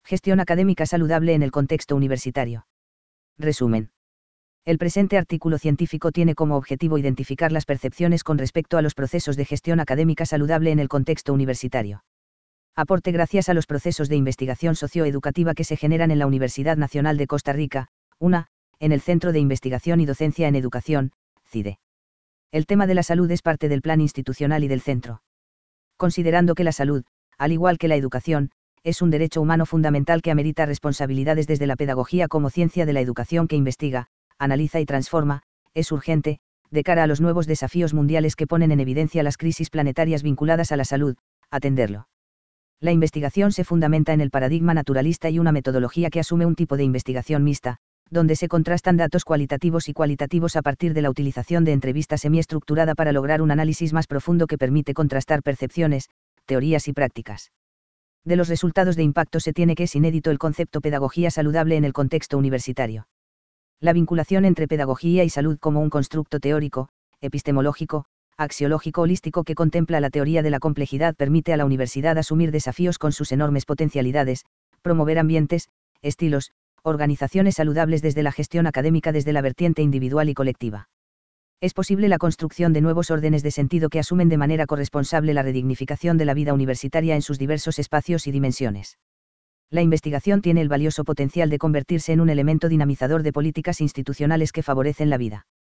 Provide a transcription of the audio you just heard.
Gestión académica saludable en el contexto universitario. Resumen. El presente artículo científico tiene como objetivo identificar las percepciones con respecto a los procesos de gestión académica saludable en el contexto universitario. Aporte gracias a los procesos de investigación socioeducativa que se generan en la Universidad Nacional de Costa Rica, UNA, en el Centro de Investigación y Docencia en Educación, CIDE. El tema de la salud es parte del plan institucional y del centro. Considerando que la salud, al igual que la educación, es un derecho humano fundamental que amerita responsabilidades desde la pedagogía como ciencia de la educación que investiga, analiza y transforma, es urgente, de cara a los nuevos desafíos mundiales que ponen en evidencia las crisis planetarias vinculadas a la salud, atenderlo. La investigación se fundamenta en el paradigma naturalista y una metodología que asume un tipo de investigación mixta, donde se contrastan datos cualitativos y cualitativos a partir de la utilización de entrevista semiestructurada para lograr un análisis más profundo que permite contrastar percepciones, teorías y prácticas. De los resultados de impacto se tiene que es inédito el concepto pedagogía saludable en el contexto universitario. La vinculación entre pedagogía y salud como un constructo teórico, epistemológico, axiológico holístico que contempla la teoría de la complejidad permite a la universidad asumir desafíos con sus enormes potencialidades, promover ambientes, estilos, organizaciones saludables desde la gestión académica desde la vertiente individual y colectiva. Es posible la construcción de nuevos órdenes de sentido que asumen de manera corresponsable la redignificación de la vida universitaria en sus diversos espacios y dimensiones. La investigación tiene el valioso potencial de convertirse en un elemento dinamizador de políticas institucionales que favorecen la vida